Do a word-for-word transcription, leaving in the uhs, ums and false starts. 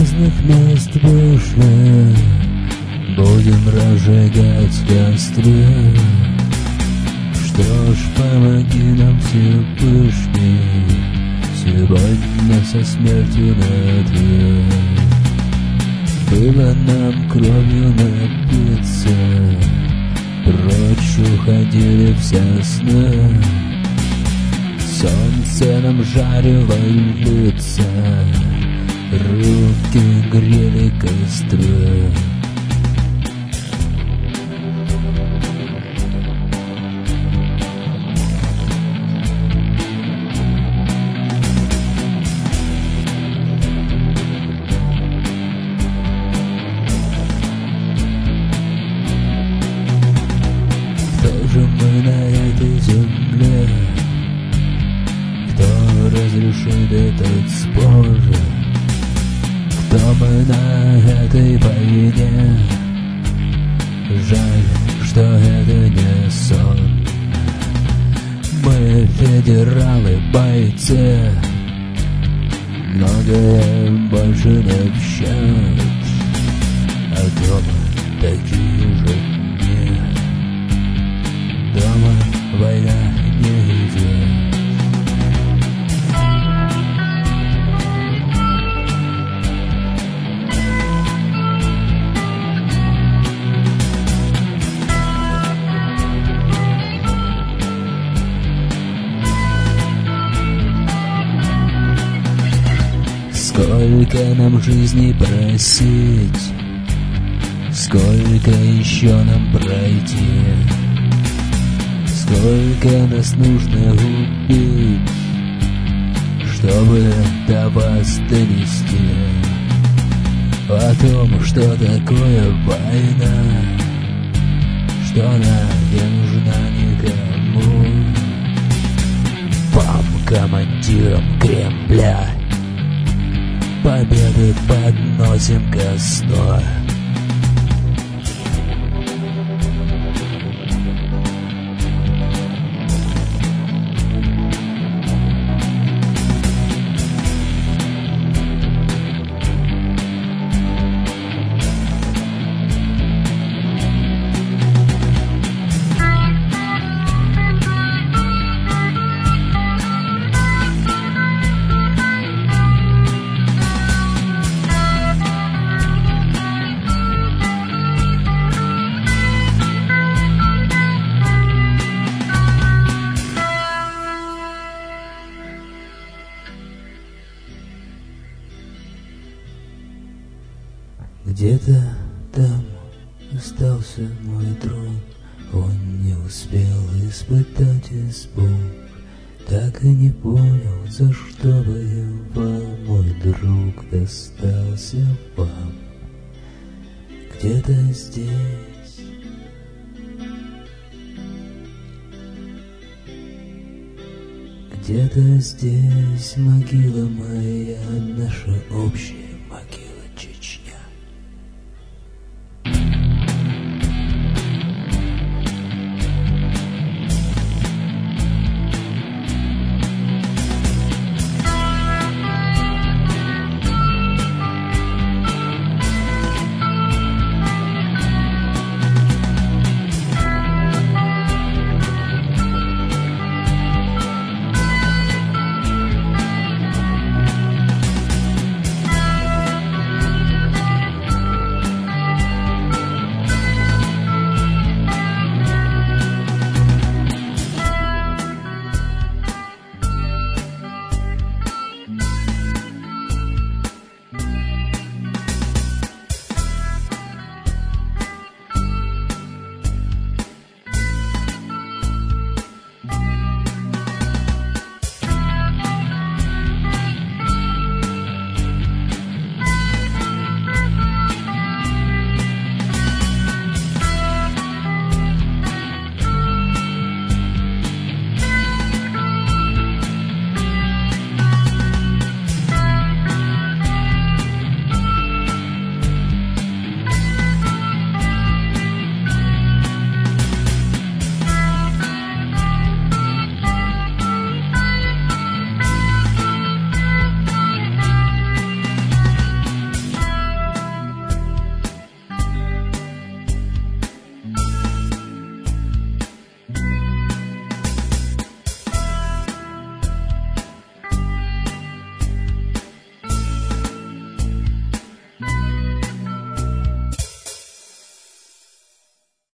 разных мест вышли, будем разжигать костры. Что ж, помоги нам, Всевышний, сегодня со смертью на «ты». Было нам кровью напиться, прочь уходили все сны. Солнце нам жарило лица, руки грели костры. Кто же мы на этой земле? Кто разрешит этот спор? Кто мы на этой войне? Жаль, что это не сон. Мы федералы, бойцы, многое больше не в счет. А дома такие же дни. Дома война не идет. Сколько нам жизни просить, сколько еще нам пройти, сколько нас нужно убить, чтобы до вас донести о том, что такое война, что она не нужна никому. Вам, командирам Кремля, победы подносим ко сну. Где-то там остался мой друг, он не успел испытать испуг, так и не понял, за что воевал мой друг, достался вам. Где-то здесь Где-то здесь могила моя, наша общая.